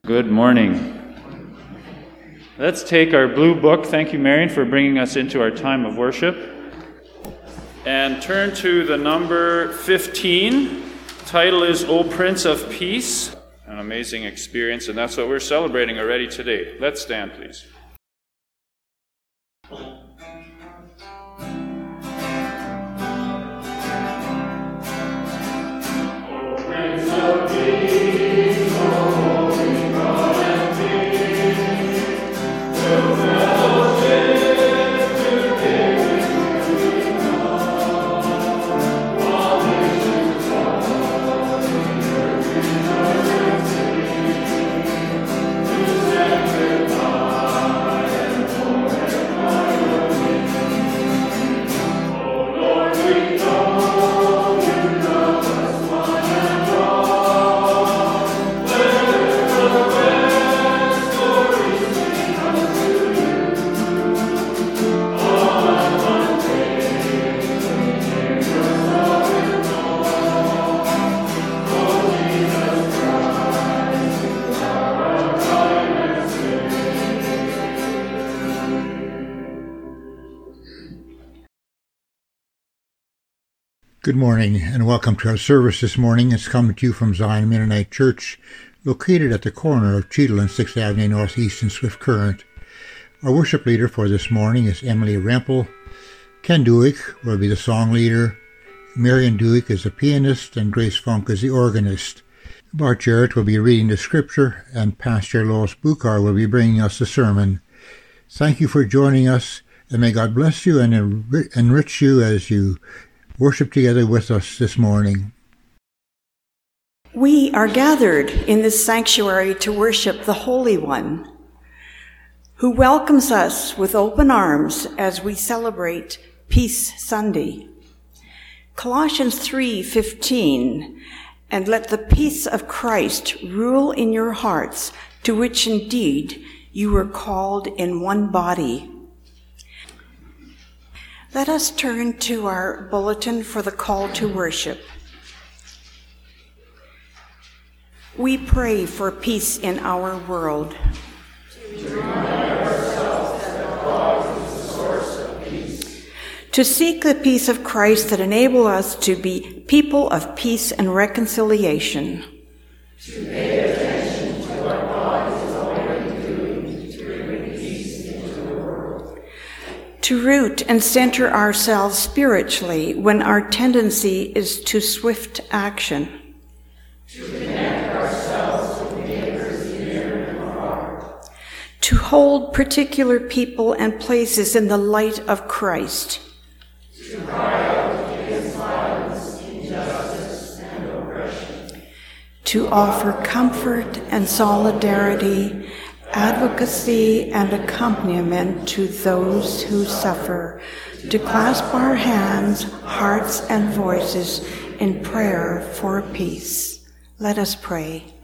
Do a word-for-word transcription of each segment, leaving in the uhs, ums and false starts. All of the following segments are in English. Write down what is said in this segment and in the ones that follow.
Good morning. Let's take our blue book, thank you Marion for bringing us into our time of worship, and turn to the number fifteen. Title is O Prince of Peace, an amazing experience, and that's what we're celebrating already today. Let's stand, please. Good morning and welcome to our service this morning. It's coming to you from Zion Mennonite Church, located at the corner of Cheadle and sixth Avenue Northeast in Swift Current. Our worship leader for this morning is Emily Rempel. Ken Duick will be the song leader. Marion Duick is the pianist and Grace Funk is the organist. Bart Jarrett will be reading the scripture and Pastor Lois Bukar will be bringing us the sermon. Thank you for joining us and may God bless you and enrich you as you worship together with us this morning. We are gathered in this sanctuary to worship the Holy One, who welcomes us with open arms as we celebrate Peace Sunday. Colossians three fifteen, and let the peace of Christ rule in your hearts, to which indeed you were called in one body. Let us turn to our bulletin for the call to worship. We pray for peace in our world. To remind ourselves that God is the source of peace. To seek the peace of Christ that enables us to be people of peace and reconciliation. To pay attention to what God is already doing to bring peace into the world. To root and center ourselves spiritually when our tendency is to swift action. To connect ourselves with neighbors near and far. To hold particular people and places in the light of Christ. To cry out against violence, injustice, and oppression. To offer comfort and solidarity, advocacy and accompaniment to those who suffer, to clasp our hands, hearts, and voices in prayer for peace. Let us pray.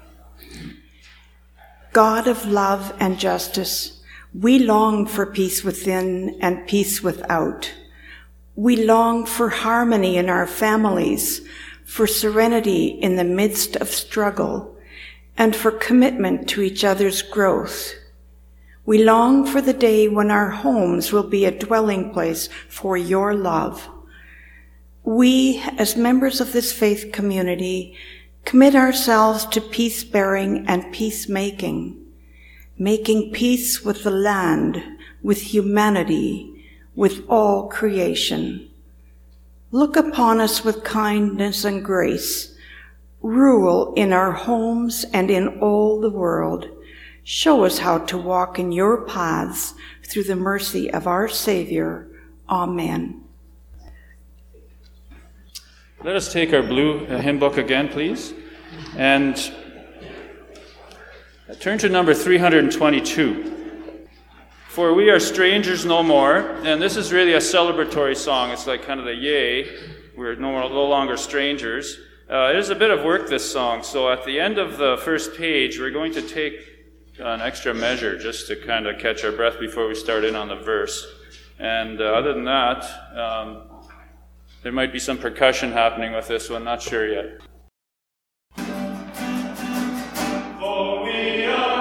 God of love and justice, we long for peace within and peace without. We long for harmony in our families, for serenity in the midst of struggle, and for commitment to each other's growth. We long for the day when our homes will be a dwelling place for your love. We, as members of this faith community, commit ourselves to peace-bearing and peacemaking, making peace with the land, with humanity, with all creation. Look upon us with kindness and grace. Rule in our homes and in all the world. Show us how to walk in your paths through the mercy of our Savior. Amen. Let us take our blue hymn book again, please, and turn to number three hundred twenty-two. For we are strangers no more, and this is really a celebratory song. It's like kind of the yay, we're no, no longer strangers. Uh, it is a bit of work, this song, so at the end of the first page, we're going to take an extra measure just to kind of catch our breath before we start in on the verse. And uh, other than that, um, there might be some percussion happening with this one, not sure yet. For we are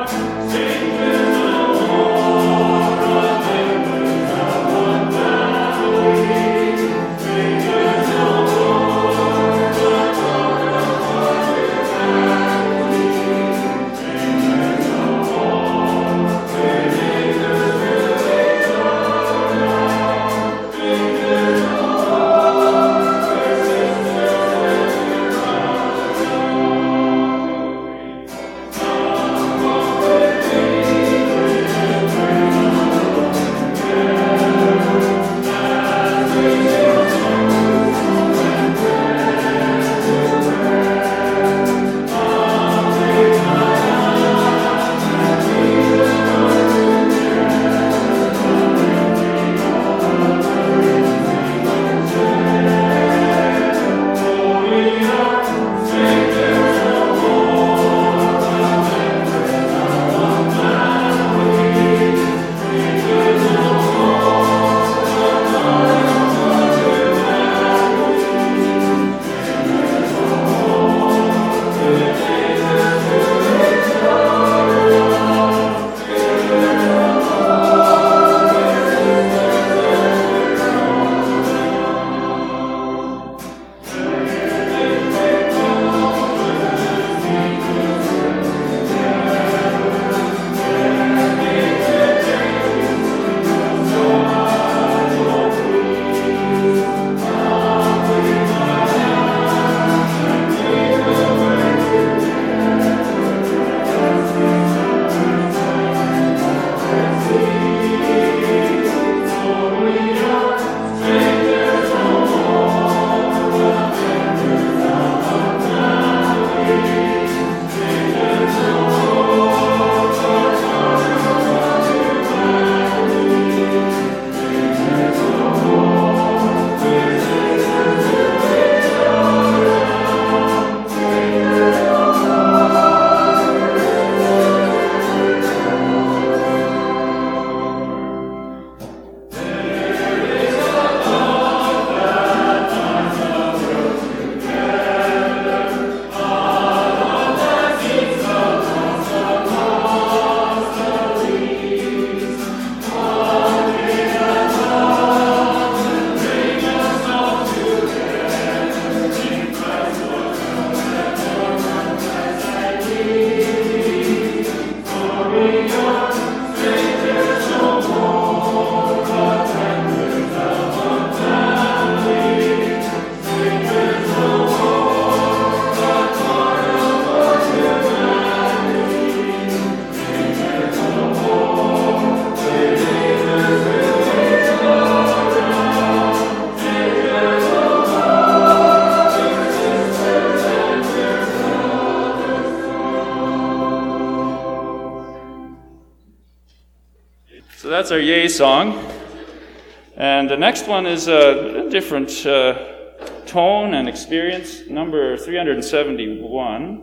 So that's our Yay song. And the next one is a different uh, tone and experience, number three hundred seventy-one.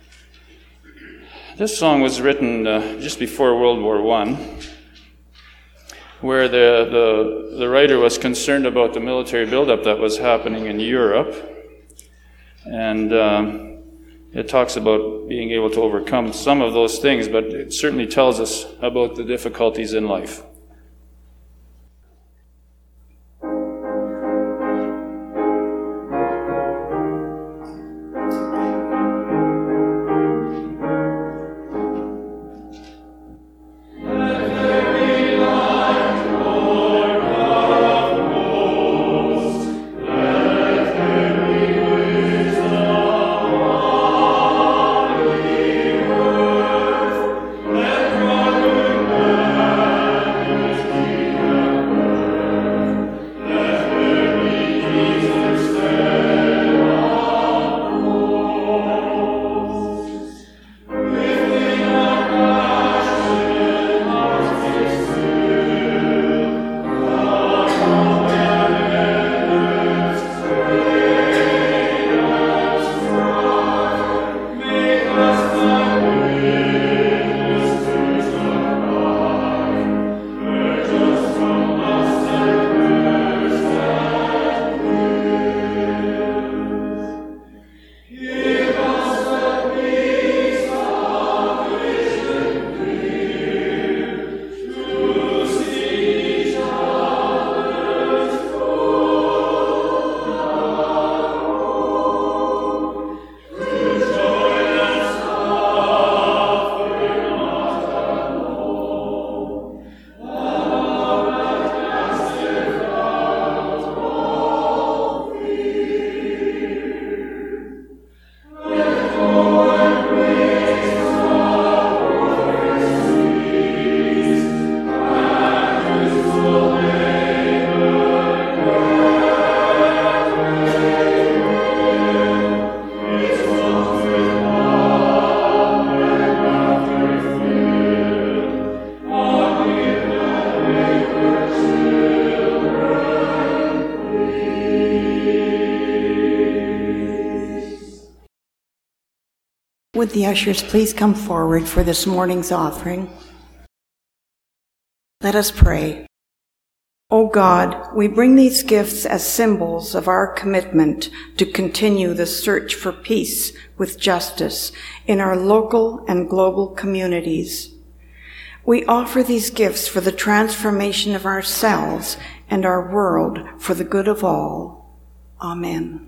This song was written uh, just before World War One, where the, the, the writer was concerned about the military buildup that was happening in Europe. And um, it talks about being able to overcome some of those things, but it certainly tells us about the difficulties in life. Would the ushers please come forward for this morning's offering? Let us pray. O God, we bring these gifts as symbols of our commitment to continue the search for peace with justice in our local and global communities. We offer these gifts for the transformation of ourselves and our world for the good of all. Amen.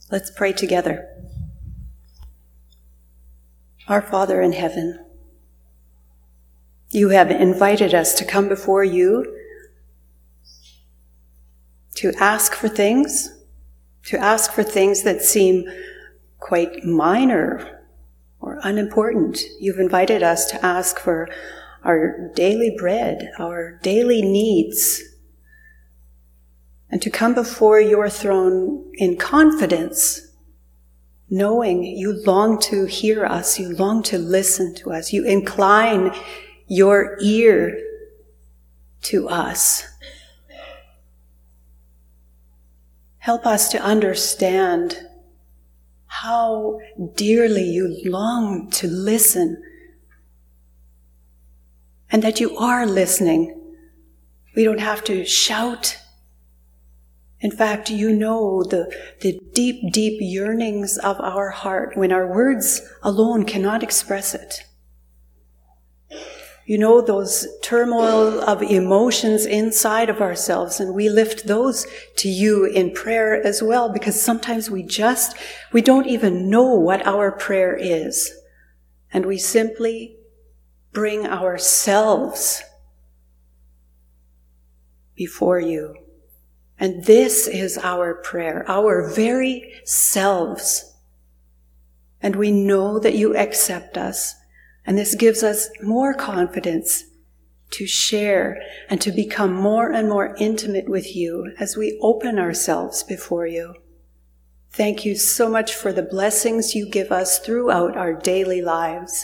Let's pray together. Our Father in heaven, you have invited us to come before you to ask for things, to ask for things that seem quite minor or unimportant. You've invited us to ask for our daily bread, our daily needs, and to come before your throne in confidence, knowing you long to hear us, you long to listen to us, you incline your ear to us. Help us to understand how dearly you long to listen, and that you are listening. We don't have to shout. In fact, you know the, the deep, deep yearnings of our heart when our words alone cannot express it. You know those turmoil of emotions inside of ourselves, and we lift those to you in prayer as well, because sometimes we just, we don't even know what our prayer is. And we simply bring ourselves before you. And this is our prayer, our very selves. And we know that you accept us. And this gives us more confidence to share and to become more and more intimate with you as we open ourselves before you. Thank you so much for the blessings you give us throughout our daily lives.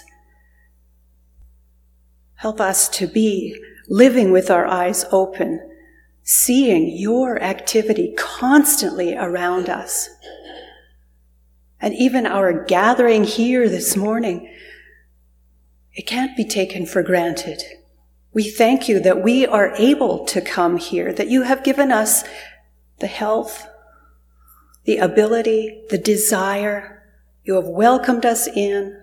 Help us to be living with our eyes open, seeing your activity constantly around us. And even our gathering here this morning, it can't be taken for granted. We thank you that we are able to come here, that you have given us the health, the ability, the desire. You have welcomed us in,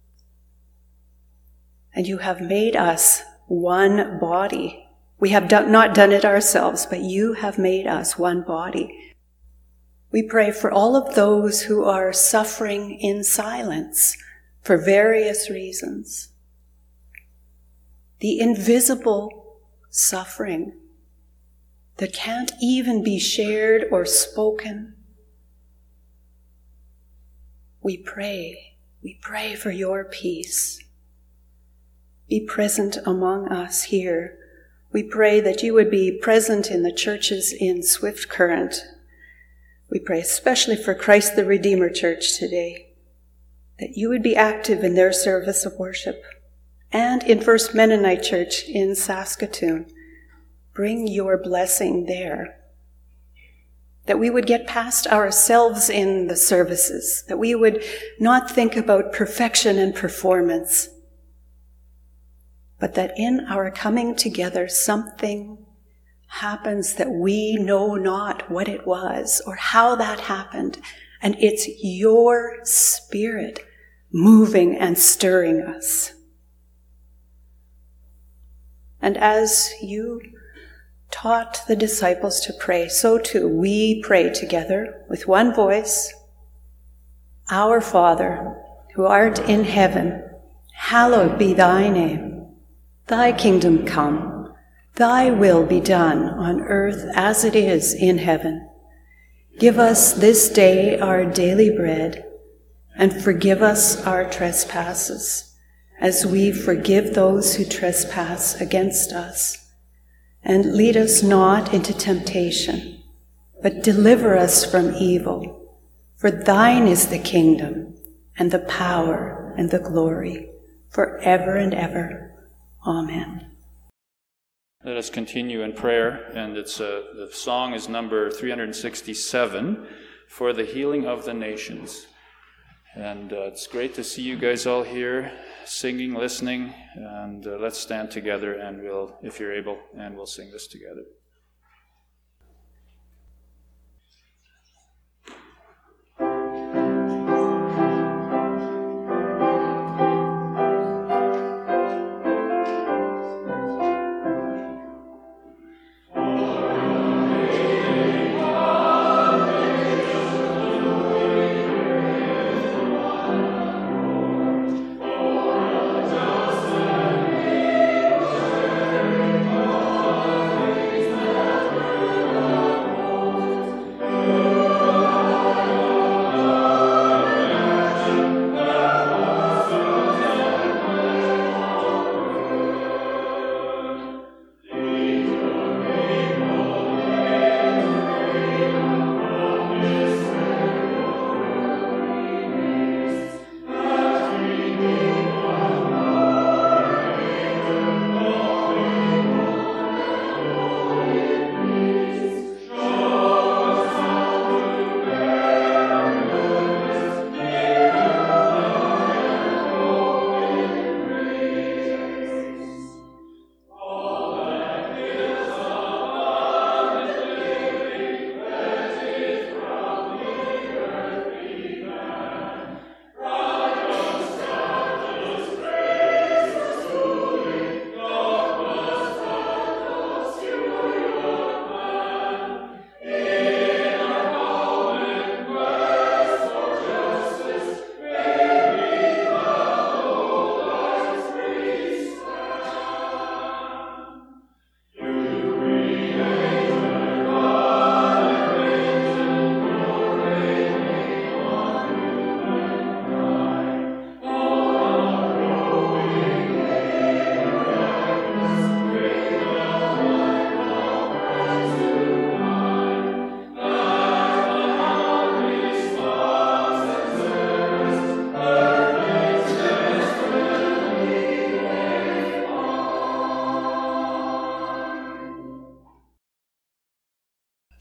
and you have made us one body. We have done, not done it ourselves, but you have made us one body. We pray for all of those who are suffering in silence for various reasons. The invisible suffering that can't even be shared or spoken. We pray, we pray for your peace. Be present among us here. We pray that you would be present in the churches in Swift Current. We pray especially for Christ the Redeemer Church today, that you would be active in their service of worship. And in First Mennonite Church in Saskatoon, bring your blessing there. That we would get past ourselves in the services, that we would not think about perfection and performance, but that in our coming together something happens that we know not what it was or how that happened, and it's your Spirit moving and stirring us. And as you taught the disciples to pray, so too we pray together with one voice. Our Father, who art in heaven, hallowed be thy name. Thy kingdom come, thy will be done on earth as it is in heaven. Give us this day our daily bread, and forgive us our trespasses, as we forgive those who trespass against us. And lead us not into temptation, but deliver us from evil. For thine is the kingdom, and the power, and the glory, forever and ever. Amen. Let us continue in prayer, and it's uh, the song is number three hundred sixty-seven, For the Healing of the Nations. And uh, it's great to see you guys all here, singing, listening, and uh, let's stand together, and we'll, if you're able, and we'll sing this together. For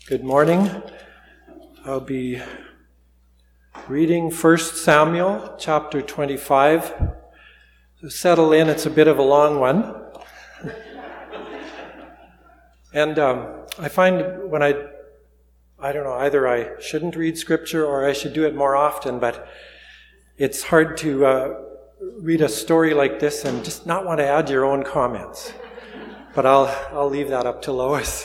Good morning. I'll be reading First Samuel chapter twenty-five. So settle in, it's a bit of a long one. And um, I find when I, I don't know, either I shouldn't read scripture or I should do it more often, but it's hard to uh, read a story like this and just not want to add your own comments. But I'll I'll leave that up to Lois.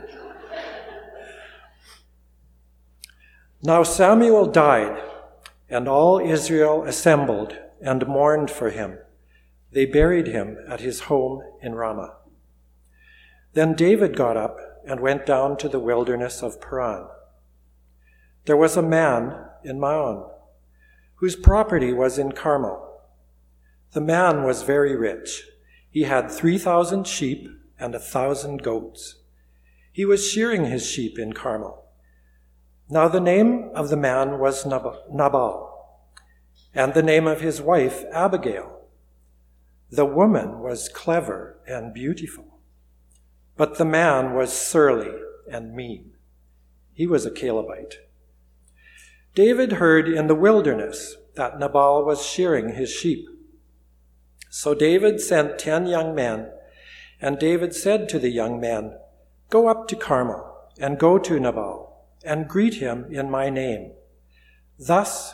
Now Samuel died, and all Israel assembled and mourned for him. They buried him at his home in Ramah. Then David got up and went down to the wilderness of Paran. There was a man in Maon, whose property was in Carmel. The man was very rich. He had three thousand sheep and a thousand goats. He was shearing his sheep in Carmel. Now the name of the man was Nabal, and the name of his wife Abigail. The woman was clever and beautiful, but the man was surly and mean. He was a Calebite. David heard in the wilderness that Nabal was shearing his sheep. So David sent ten young men, and David said to the young men, "Go up to Carmel, and go to Nabal, and greet him in my name. Thus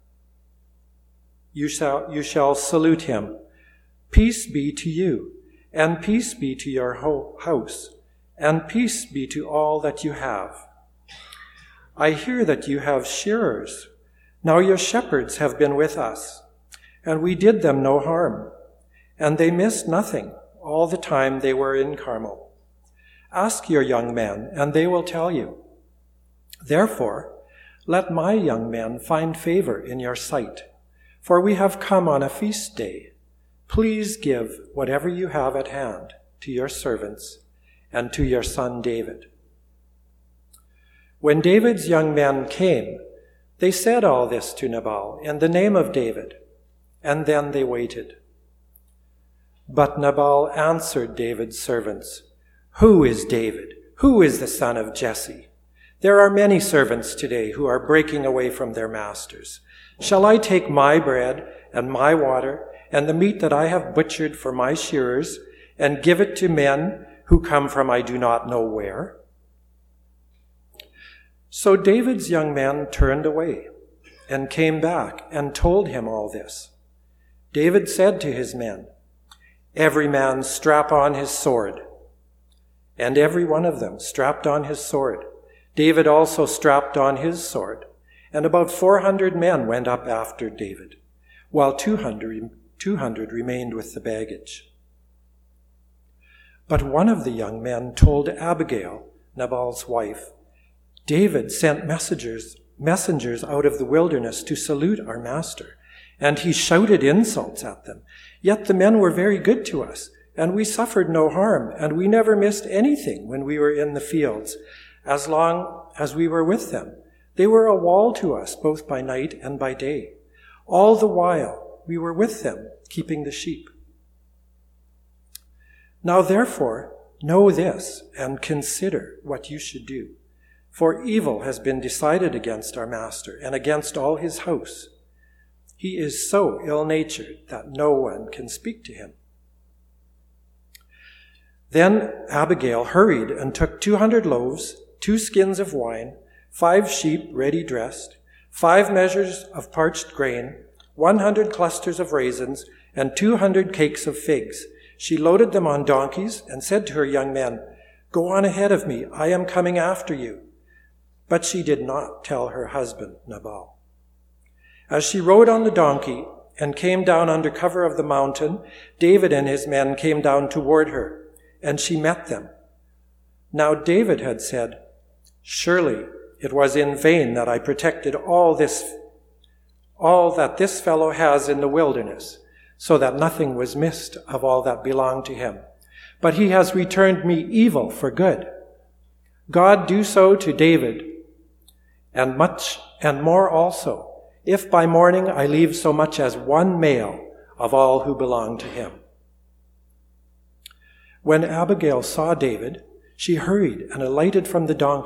you shall, you shall salute him. Peace be to you, and peace be to your whole house, and peace be to all that you have. I hear that you have shearers. Now your shepherds have been with us, and we did them no harm, and they missed nothing all the time they were in Carmel. Ask your young men, and they will tell you. Therefore, let my young men find favor in your sight, for we have come on a feast day. Please give whatever you have at hand to your servants and to your son David." When David's young men came, they said all this to Nabal in the name of David, and then they waited. But Nabal answered David's servants, "Who is David? Who is the son of Jesse? There are many servants today who are breaking away from their masters. Shall I take my bread and my water and the meat that I have butchered for my shearers and give it to men who come from I do not know where?" So David's young men turned away and came back and told him all this. David said to his men, "Every man strap on his sword." And every one of them strapped on his sword. David also strapped on his sword, and about four hundred men went up after David, while two hundred, two hundred remained with the baggage. But one of the young men told Abigail, Nabal's wife, "David sent messengers, messengers out of the wilderness to salute our master, and he shouted insults at them. Yet the men were very good to us, and we suffered no harm, and we never missed anything when we were in the fields. As long as we were with them, they were a wall to us, both by night and by day. All the while we were with them, keeping the sheep. Now therefore, know this and consider what you should do. For evil has been decided against our master and against all his house. He is so ill-natured that no one can speak to him." Then Abigail hurried and took two hundred loaves, two skins of wine, five sheep ready dressed, five measures of parched grain, one hundred clusters of raisins, and two hundred cakes of figs. She loaded them on donkeys and said to her young men, "Go on ahead of me, I am coming after you." But she did not tell her husband Nabal. As she rode on the donkey and came down under cover of the mountain, David and his men came down toward her, and she met them. Now David had said, "Surely it was in vain that I protected all this, all that this fellow has in the wilderness, so that nothing was missed of all that belonged to him. But he has returned me evil for good. God do so to David, and much and more also, if by morning I leave so much as one male of all who belong to him." When Abigail saw David, she hurried and alighted from the donkey,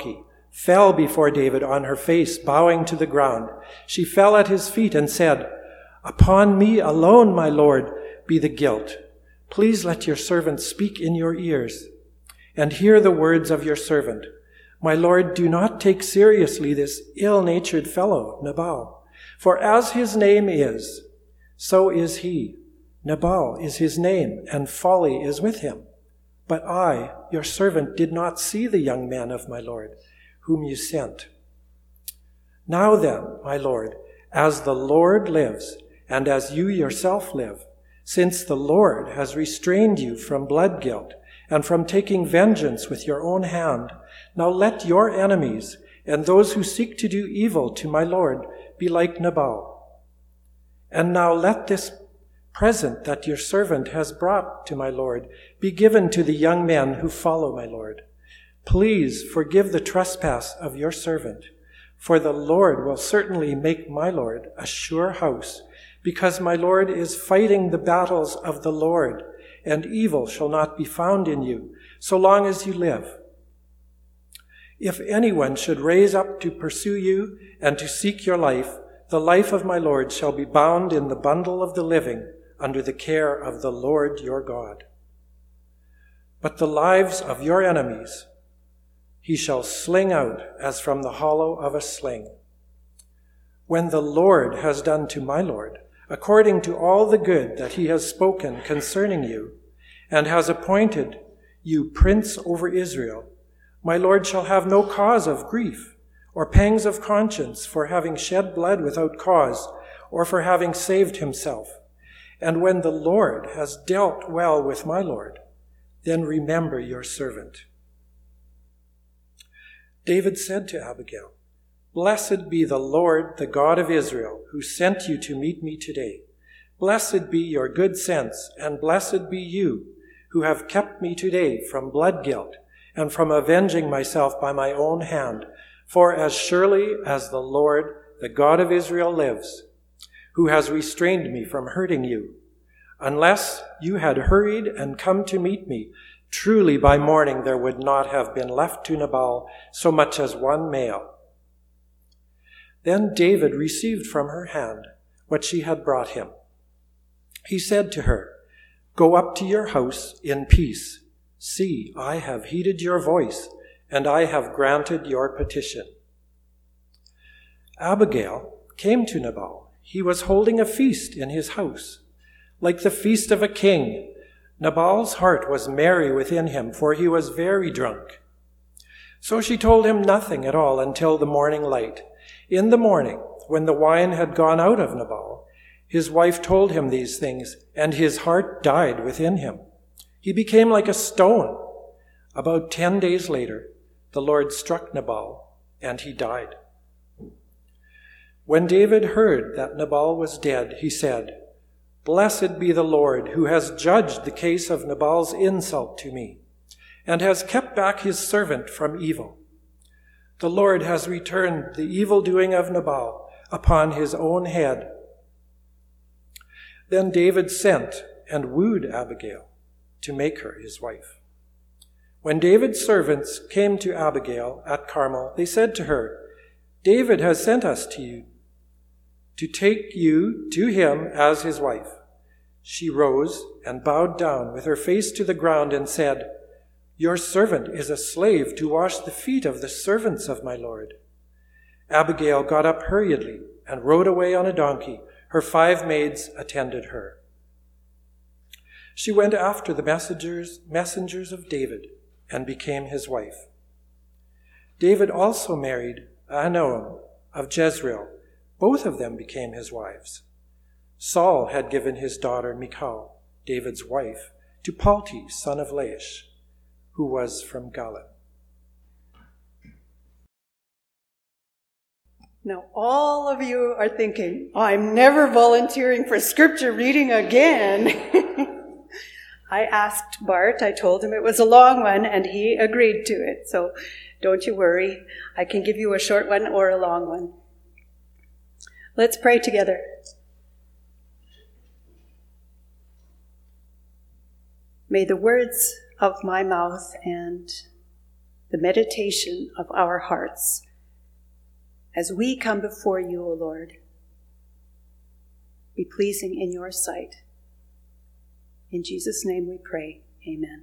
fell before David on her face, bowing to the ground. She fell at his feet and said, "Upon me alone, my lord, be the guilt. Please let your servant speak in your ears, and hear the words of your servant. My lord, do not take seriously this ill-natured fellow, Nabal. For as his name is, so is he. Nabal is his name, and folly is with him. But I, your servant, did not see the young man of my lord, whom you sent. Now then, my lord, as the Lord lives, and as you yourself live, since the Lord has restrained you from blood guilt and from taking vengeance with your own hand, now let your enemies and those who seek to do evil to my lord be like Nabal. And now let this present that your servant has brought to my lord be given to the young men who follow my lord. Please forgive the trespass of your servant, for the Lord will certainly make my lord a sure house, because my lord is fighting the battles of the Lord, and evil shall not be found in you, so long as you live. If anyone should raise up to pursue you and to seek your life, the life of my lord shall be bound in the bundle of the living under the care of the Lord your God. But the lives of your enemies he shall sling out as from the hollow of a sling. When the Lord has done to my lord, according to all the good that he has spoken concerning you, and has appointed you prince over Israel, my lord shall have no cause of grief or pangs of conscience for having shed blood without cause or for having saved himself. And when the Lord has dealt well with my lord, then remember your servant." David said to Abigail, "Blessed be the Lord, the God of Israel, who sent you to meet me today. Blessed be your good sense, and blessed be you, who have kept me today from blood guilt and from avenging myself by my own hand. For as surely as the Lord, the God of Israel, lives, who has restrained me from hurting you, unless you had hurried and come to meet me, truly by morning there would not have been left to Nabal so much as one male." Then David received from her hand what she had brought him. He said to her, "Go up to your house in peace. See, I have heeded your voice, and I have granted your petition." Abigail came to Nabal. He was holding a feast in his house, like the feast of a king. Nabal's heart was merry within him, for he was very drunk. So she told him nothing at all until the morning light. In the morning, when the wine had gone out of Nabal, his wife told him these things, and his heart died within him. He became like a stone. About ten days later, the Lord struck Nabal, and he died. When David heard that Nabal was dead, he said, "Blessed be the Lord, who has judged the case of Nabal's insult to me, and has kept back his servant from evil. The Lord has returned the evil-doing of Nabal upon his own head." Then David sent and wooed Abigail to make her his wife. When David's servants came to Abigail at Carmel, they said to her, "David has sent us to you to take you to him as his wife." She rose and bowed down with her face to the ground and said, "Your servant is a slave to wash the feet of the servants of my lord." Abigail got up hurriedly and rode away on a donkey. Her five maids attended her. She went after the messengers, messengers of David and became his wife. David also married Ahinoam of Jezreel. Both of them became his wives. Saul had given his daughter Michal, David's wife, to Palti, son of Laish, who was from Galim. Now, all of you are thinking, I'm never volunteering for scripture reading again. I asked Bart, I told him it was a long one, and he agreed to it. So don't you worry. I can give you a short one or a long one. Let's pray together. May the words of my mouth and the meditation of our hearts as we come before you, O Lord, be pleasing in your sight. In Jesus' name we pray. Amen.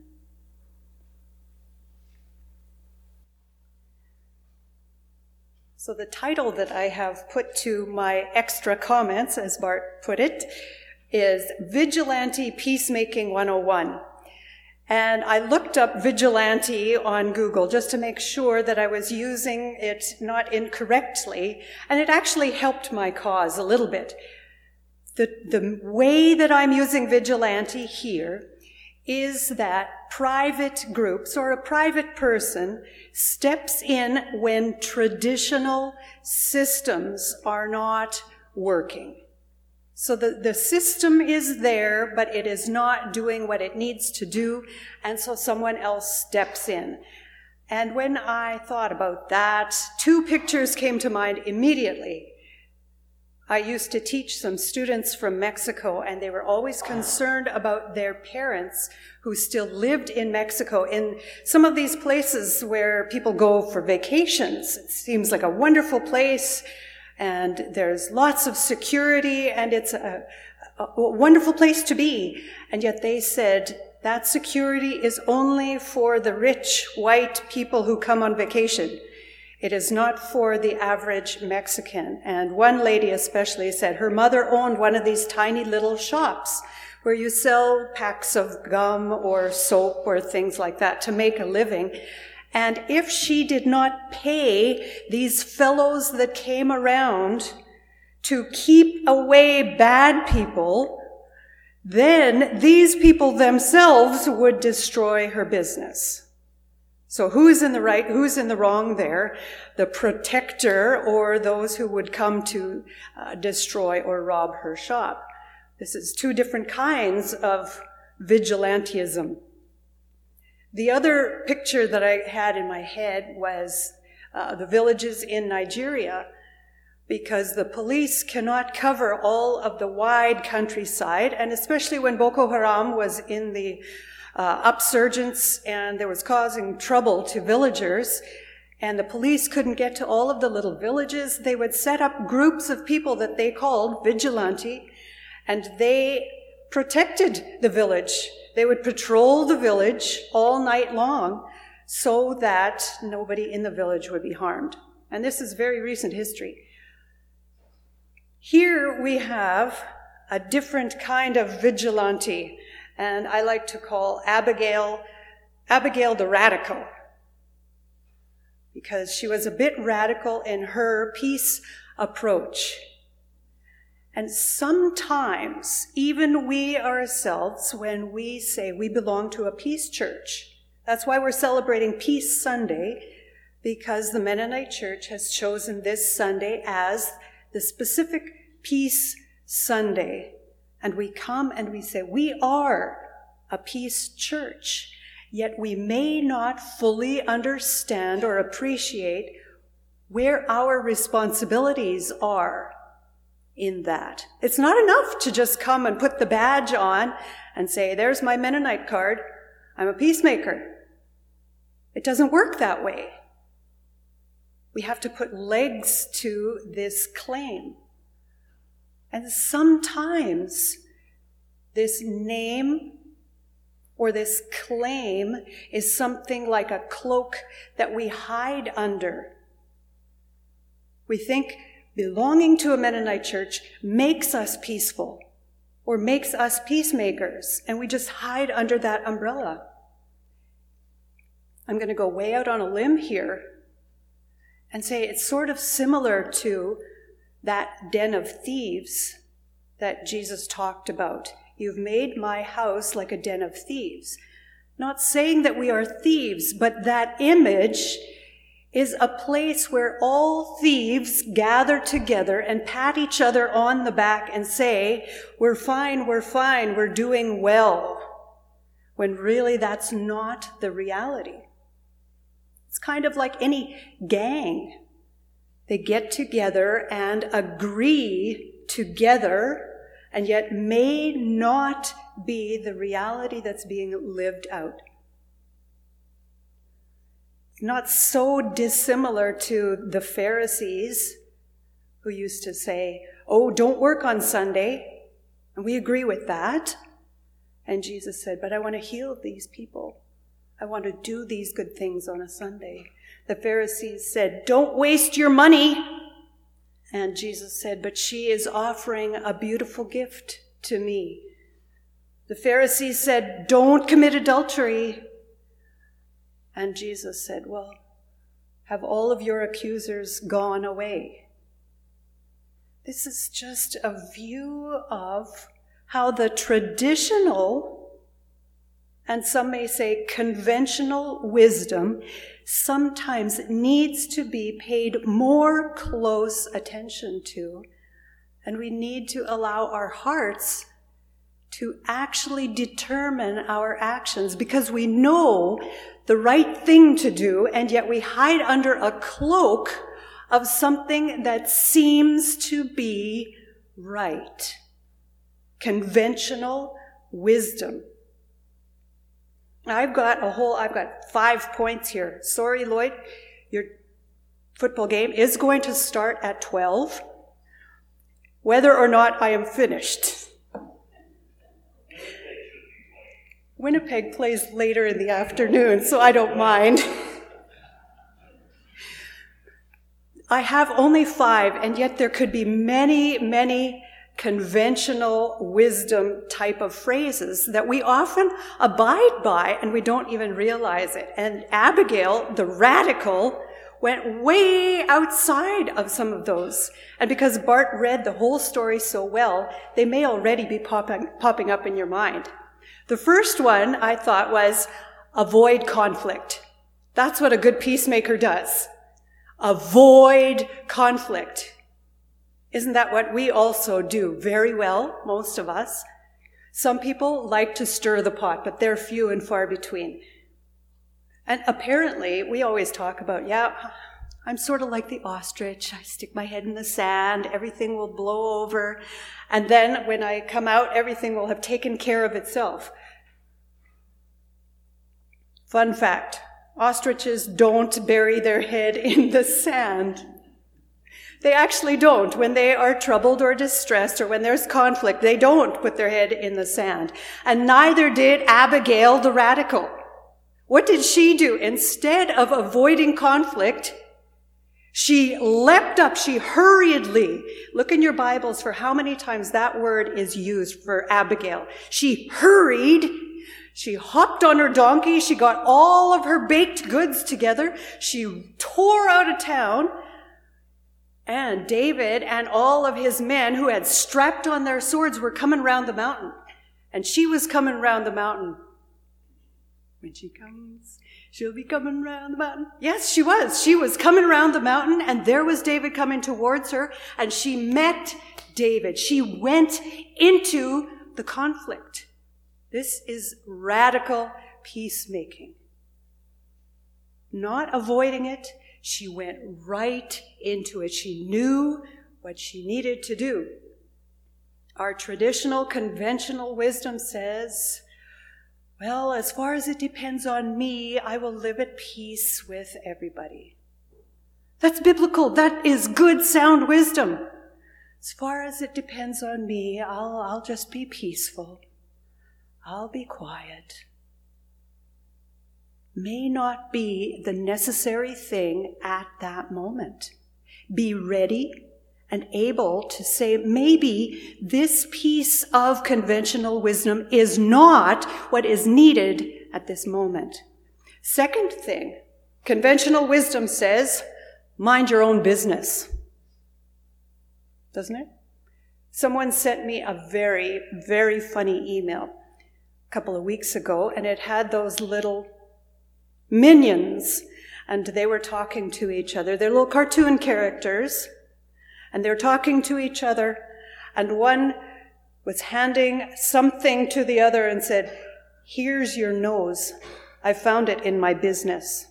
So the title that I have put to my extra comments, as Bart put it, is Vigilante Peacemaking one oh one. And I looked up vigilante on Google just to make sure that I was using it not incorrectly, and it actually helped my cause a little bit. The, the way that I'm using vigilante here is that private groups or a private person steps in when traditional systems are not working. So the, the system is there, but it is not doing what it needs to do, and so someone else steps in. And when I thought about that, two pictures came to mind immediately. I used to teach some students from Mexico, and they were always concerned about their parents who still lived in Mexico. In some of these places where people go for vacations, it seems like a wonderful place, and there's lots of security, and it's a, a, a wonderful place to be. And yet they said that security is only for the rich white people who come on vacation. It is not for the average Mexican. And one lady especially said her mother owned one of these tiny little shops where you sell packs of gum or soap or things like that to make a living. And if she did not pay these fellows that came around to keep away bad people, then these people themselves would destroy her business. So who's in the right, who's in the wrong there? The protector or those who would come to uh, destroy or rob her shop? This is two different kinds of vigilantism. The other picture that I had in my head was uh, the villages in Nigeria, because the police cannot cover all of the wide countryside, and especially when Boko Haram was in the Uh, upsurgence and there was causing trouble to villagers, and the police couldn't get to all of the little villages, they would set up groups of people that they called vigilante, and they protected the village. They would patrol the village all night long so that nobody in the village would be harmed. And this is very recent history. Here we have a different kind of vigilante, and I like to call Abigail, Abigail the Radical, because she was a bit radical in her peace approach. And sometimes, even we ourselves, when we say we belong to a peace church, that's why we're celebrating Peace Sunday, because the Mennonite Church has chosen this Sunday as the specific Peace Sunday. And we come and we say, we are a peace church, yet we may not fully understand or appreciate where our responsibilities are in that. It's not enough to just come and put the badge on and say, there's my Mennonite card, I'm a peacemaker. It doesn't work that way. We have to put legs to this claim. And sometimes this name or this claim is something like a cloak that we hide under. We think belonging to a Mennonite church makes us peaceful or makes us peacemakers, and we just hide under that umbrella. I'm going to go way out on a limb here and say it's sort of similar to that den of thieves that Jesus talked about. You've made my house like a den of thieves. Not saying that we are thieves, but that image is a place where all thieves gather together and pat each other on the back and say, we're fine, we're fine, we're doing well, when really that's not the reality. It's kind of like any gang. They get together and agree together, and yet may not be the reality that's being lived out. not so dissimilar to the Pharisees who used to say, oh, don't work on Sunday. And we agree with that. And Jesus said, but I want to heal these people. I want to do these good things on a Sunday. The Pharisees said, don't waste your money. And Jesus said, but she is offering a beautiful gift to me. The Pharisees said, don't commit adultery. And Jesus said, well, have all of your accusers gone away? This is just a view of how the traditional, and some may say conventional wisdom, sometimes needs to be paid more close attention to. And we need to allow our hearts to actually determine our actions, because we know the right thing to do, and yet we hide under a cloak of something that seems to be right. Conventional wisdom. I've got a whole, I've got five points here. Sorry, Lloyd, your football game is going to start at twelve, whether or not I am finished. Winnipeg plays later in the afternoon, so I don't mind. I have only five, and yet there could be many, many conventional wisdom type of phrases that we often abide by and we don't even realize it. And Abigail, the radical, went way outside of some of those. And because Bart read the whole story so well, they may already be popping, popping up in your mind. The first one I thought was avoid conflict. That's what a good peacemaker does. Avoid conflict. Isn't that what we also do very well, most of us? Some people like to stir the pot, but they're few and far between. And apparently, we always talk about, yeah, I'm sort of like the ostrich. I stick my head in the sand, everything will blow over, and then when I come out, everything will have taken care of itself. Fun fact, ostriches don't bury their head in the sand. They actually don't. When they are troubled or distressed or when there's conflict, they don't put their head in the sand. And neither did Abigail the radical. What did she do? Instead of avoiding conflict, she leapt up, she hurriedly, look in your Bibles for how many times that word is used for Abigail. She hurried, she hopped on her donkey, she got all of her baked goods together, she tore out of town, and David and all of his men who had strapped on their swords were coming round the mountain. And she was coming round the mountain. When she comes, she'll be coming round the mountain. Yes, she was. She was coming round the mountain, and there was David coming towards her, and she met David. She went into the conflict. This is radical peacemaking. Not avoiding it. She went right into it. She knew what she needed to do. Our traditional, conventional wisdom says, well, as far as it depends on me, I will live at peace with everybody. That's biblical. That is good, sound wisdom. As far as it depends on me, I'll, I'll just be peaceful. I'll be quiet. May not be the necessary thing at that moment. Be ready and able to say, maybe this piece of conventional wisdom is not what is needed at this moment. Second thing, conventional wisdom says, mind your own business. Doesn't it? Someone sent me a very, very funny email a couple of weeks ago, and it had those little minions, and they were talking to each other. They're little cartoon characters, and they're talking to each other, and one was handing something to the other and said, here's your nose. I found it in my business.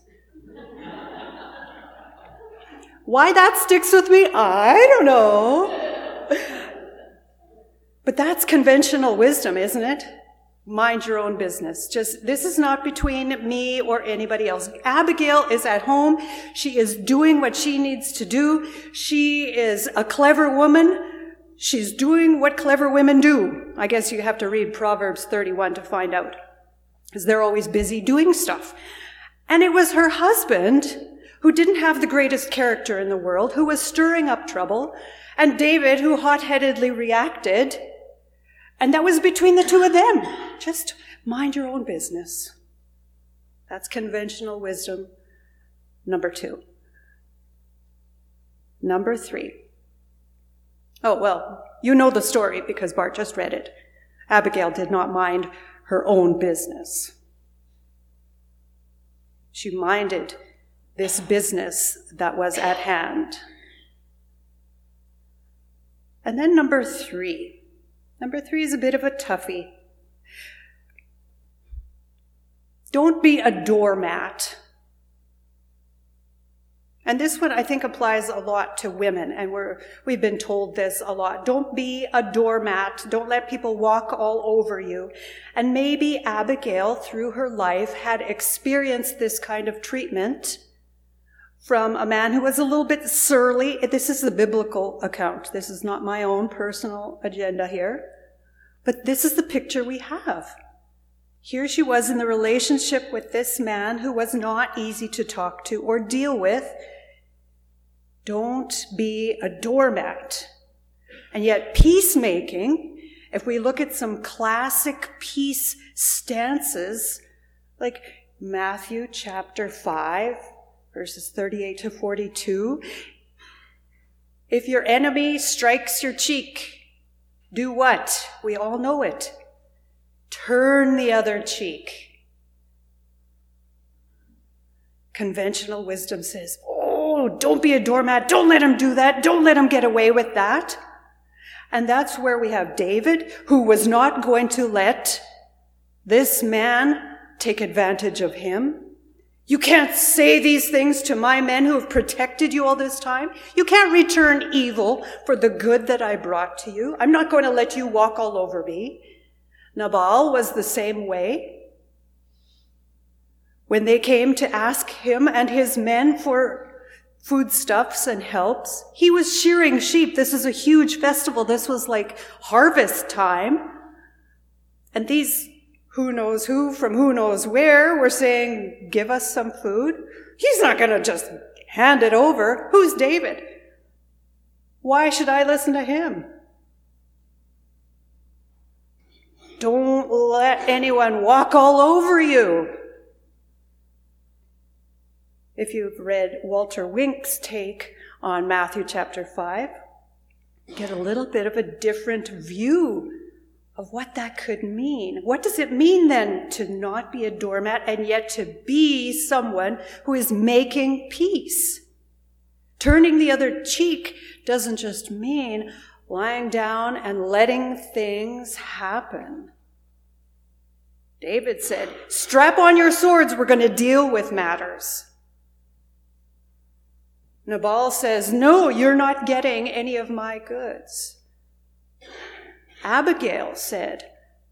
Why that sticks with me, I don't know. But that's conventional wisdom, isn't it? Mind your own business. Just, this is not between me or anybody else. Abigail is at home. She is doing what she needs to do. She is a clever woman. She's doing what clever women do. I guess you have to read Proverbs thirty-one to find out, because they're always busy doing stuff. And it was her husband, who didn't have the greatest character in the world, who was stirring up trouble, and David, who hot-headedly reacted. And that was between the two of them. Just mind your own business. That's conventional wisdom number two. Number three. Oh, well, you know the story because Bart just read it. Abigail did not mind her own business. She minded this business that was at hand. And then number three. Number three is a bit of a toughie. Don't be a doormat. And this one, I think, applies a lot to women, and we're, we've been told this a lot. Don't be a doormat. Don't let people walk all over you. And maybe Abigail, through her life, had experienced this kind of treatment from a man who was a little bit surly. This is the biblical account. This is not my own personal agenda here. But this is the picture we have. Here she was in the relationship with this man who was not easy to talk to or deal with. Don't be a doormat. And yet peacemaking, if we look at some classic peace stances, like Matthew chapter five, verses thirty-eight to forty-two. If your enemy strikes your cheek, do what? We all know it. Turn the other cheek. Conventional wisdom says, oh, don't be a doormat. Don't let him do that. Don't let him get away with that. And that's where we have David, who was not going to let this man take advantage of him. You can't say these things to my men who have protected you all this time. You can't return evil for the good that I brought to you. I'm not going to let you walk all over me. Nabal was the same way. When they came to ask him and his men for foodstuffs and helps, he was shearing sheep. This is a huge festival. This was like harvest time. And these who knows who from who knows where were saying, give us some food. He's not going to just hand it over. Who's David? Why should I listen to him? Don't let anyone walk all over you. If you've read Walter Wink's take on Matthew chapter five, you get a little bit of a different view of what that could mean. What does it mean then to not be a doormat and yet to be someone who is making peace? Turning the other cheek doesn't just mean lying down and letting things happen. David said, strap on your swords, we're going to deal with matters. Nabal says, no, you're not getting any of my goods. Abigail said,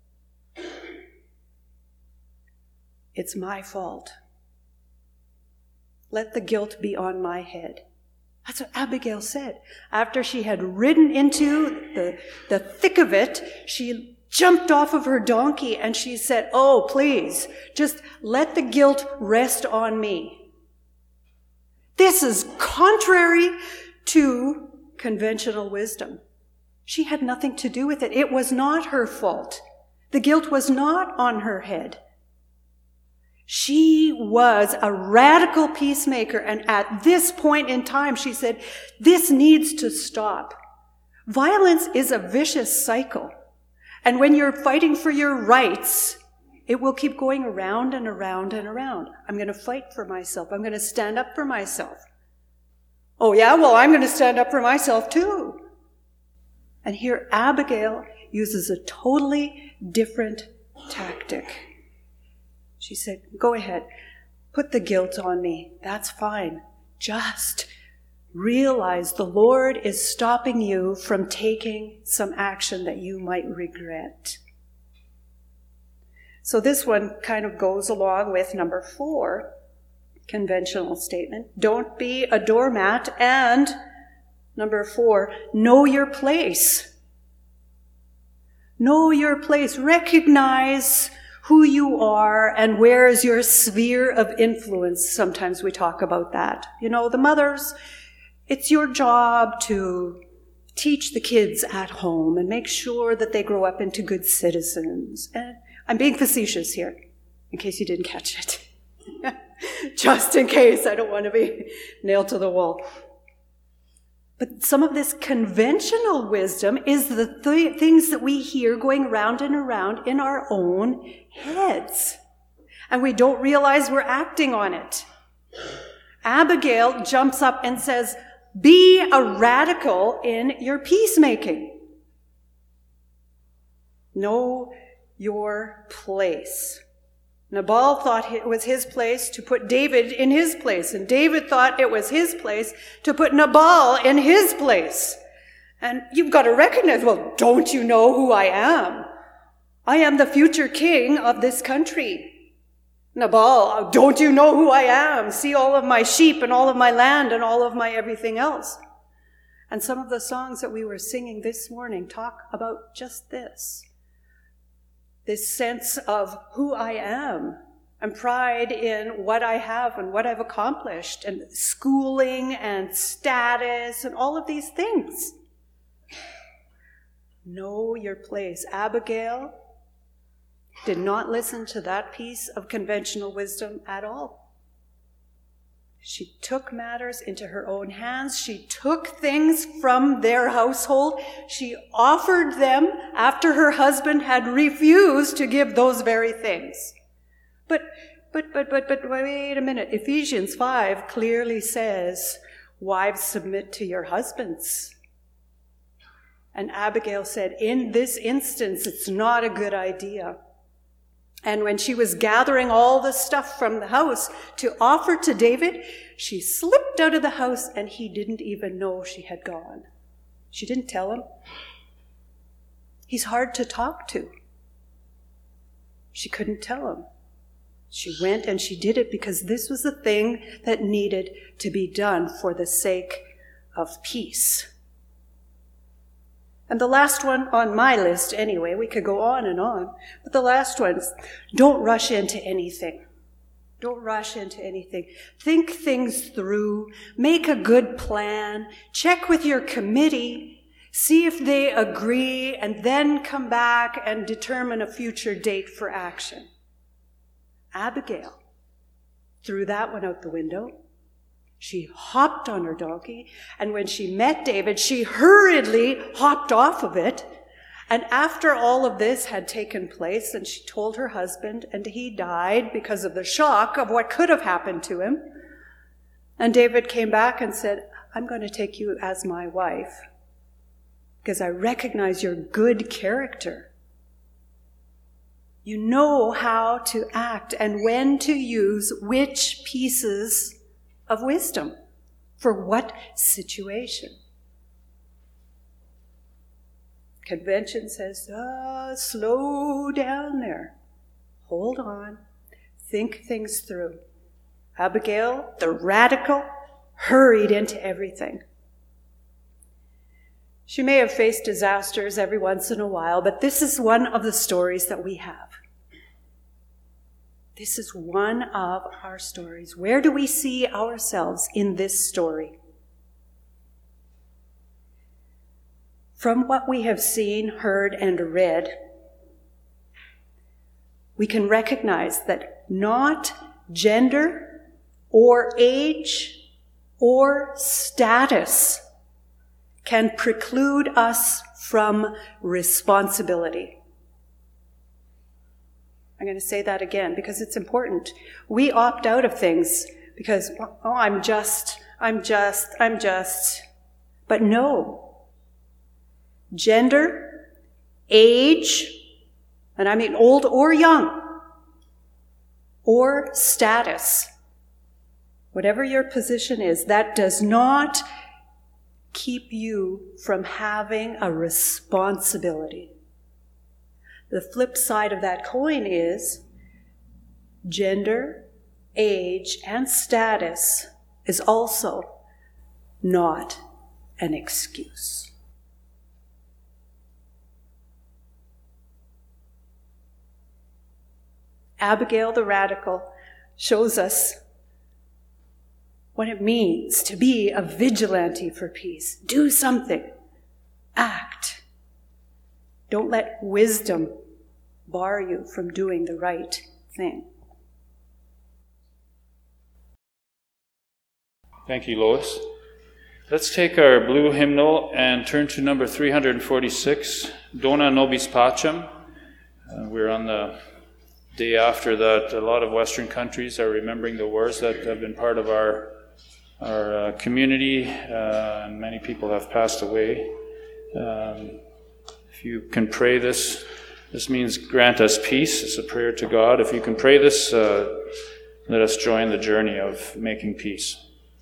it's my fault. Let the guilt be on my head. That's what Abigail said. After she had ridden into the, the thick of it, she jumped off of her donkey and she said, oh, please, just let the guilt rest on me. This is contrary to conventional wisdom. She had nothing to do with it. It was not her fault. The guilt was not on her head. She was a radical peacemaker, and at this point in time, she said, this needs to stop. Violence is a vicious cycle. And when you're fighting for your rights, it will keep going around and around and around. I'm going to fight for myself. I'm going to stand up for myself. Oh yeah, well, I'm going to stand up for myself too. And here Abigail uses a totally different tactic. She said, go ahead, put the guilt on me. That's fine. Just realize the Lord is stopping you from taking some action that you might regret. So this one kind of goes along with number four, conventional statement. Don't be a doormat. And number four, know your place. Know your place. Recognize who you are and where is your sphere of influence. Sometimes we talk about that. You know, the mothers, it's your job to teach the kids at home and make sure that they grow up into good citizens. And I'm being facetious here, in case you didn't catch it. Just in case, I don't want to be nailed to the wall. But some of this conventional wisdom is the th- things that we hear going round and around in our own heads. And we don't realize we're acting on it. Abigail jumps up and says, be a radical in your peacemaking. Know your place. Nabal thought it was his place to put David in his place, and David thought it was his place to put Nabal in his place. And you've got to recognize, well, don't you know who I am? I am the future king of this country. Nabal, don't you know who I am? See all of my sheep and all of my land and all of my everything else. And some of the songs that we were singing this morning talk about just this. This sense of who I am and pride in what I have and what I've accomplished and schooling and status and all of these things. Know your place. Abigail did not listen to that piece of conventional wisdom at all. She took matters into her own hands. She took things from their household. She offered them after her husband had refused to give those very things. But, but, but, but, but, wait a minute. Ephesians five clearly says, wives, submit to your husbands. And Abigail said, in this instance, it's not a good idea. And when she was gathering all the stuff from the house to offer to David, she slipped out of the house and he didn't even know she had gone. She didn't tell him. He's hard to talk to. She couldn't tell him. She went and she did it because this was the thing that needed to be done for the sake of peace. And the last one on my list, anyway, we could go on and on, but the last one is, don't rush into anything. Don't rush into anything. Think things through. Make a good plan. Check with your committee. See if they agree, and then come back and determine a future date for action. Abigail threw that one out the window. She hopped on her donkey, and when she met David, she hurriedly hopped off of it. And after all of this had taken place, and she told her husband, and he died because of the shock of what could have happened to him. And David came back and said, I'm going to take you as my wife because I recognize your good character. You know how to act and when to use which pieces of wisdom for what situation. Convention says, oh, slow down there. Hold on. Think things through. Abigail, the radical, hurried into everything. She may have faced disasters every once in a while, but this is one of the stories that we have. This is one of our stories. Where do we see ourselves in this story? From what we have seen, heard, and read, we can recognize that not gender or age or status can preclude us from responsibility. I'm going to say that again because it's important. We opt out of things because, oh, I'm just, I'm just, I'm just. But no. Gender, age, and I mean old or young, or status, whatever your position is, that does not keep you from having a responsibility. The flip side of that coin is gender, age, and status is also not an excuse. Abigail the Radical shows us what it means to be a vigilante for peace. Do something. Act. Don't let wisdom bar you from doing the right thing. Thank you, Lois. Let's take our blue hymnal and turn to number three hundred forty-six, Dona Nobis Pacem. Uh, we're on the day after that. A lot of Western countries are remembering the wars that have been part of our our uh, community, uh, and many people have passed away. Um, if you can pray this, this means grant us peace. It's a prayer to God. If you can pray this, uh, let us join the journey of making peace.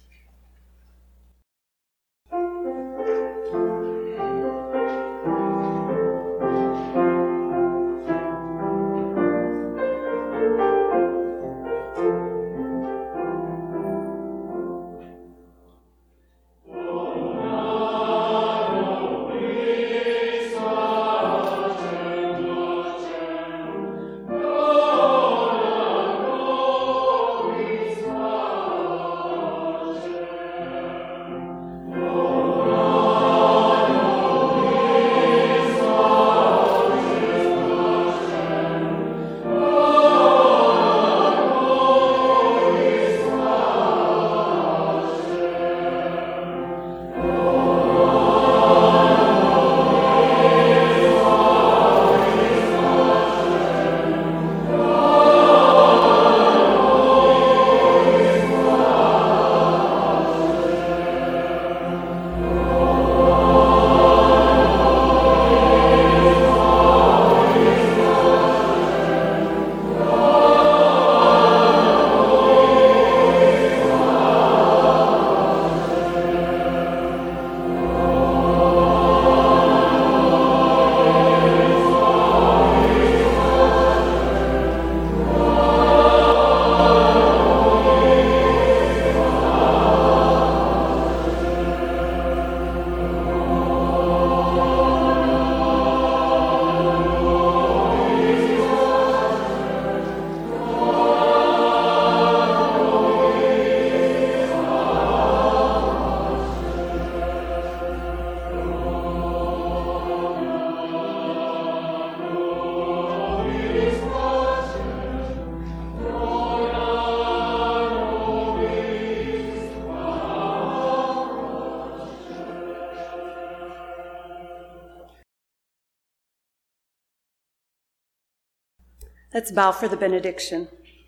Let's bow for the benediction.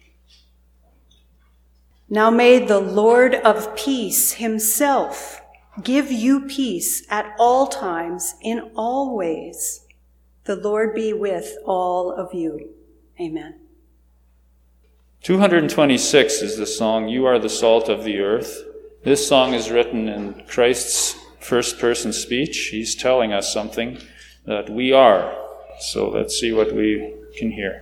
Now may the Lord of peace himself give you peace at all times, in all ways. The Lord be with all of you. Amen. two hundred twenty-six is the song, You Are the Salt of the Earth. This song is written in Christ's first-person speech. He's telling us something that we are. So let's see what we can hear.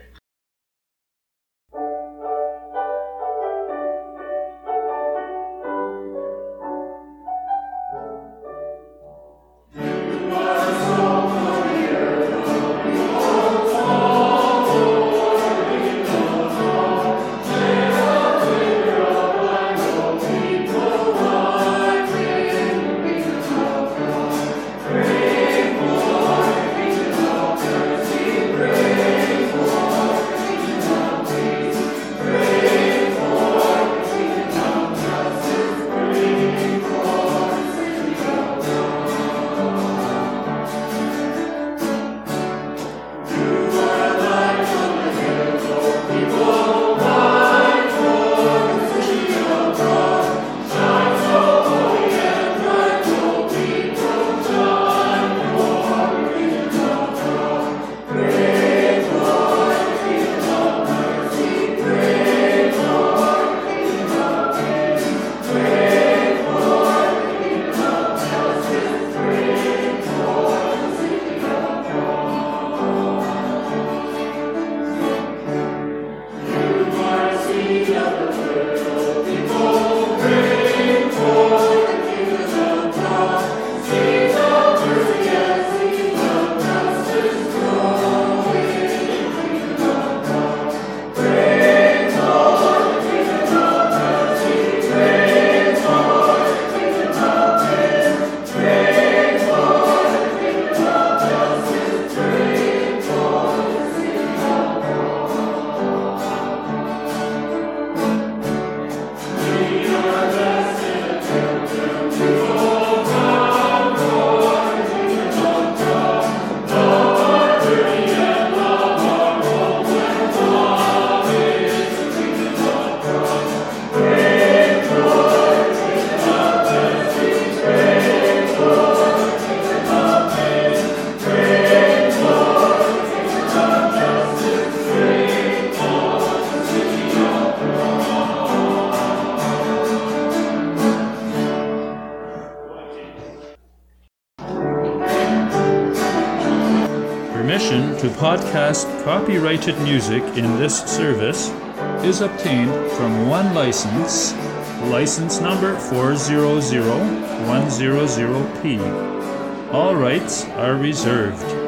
Pray to podcast copyrighted music in this service is obtained from one license, license number four zero zero one zero zero P. All rights are reserved.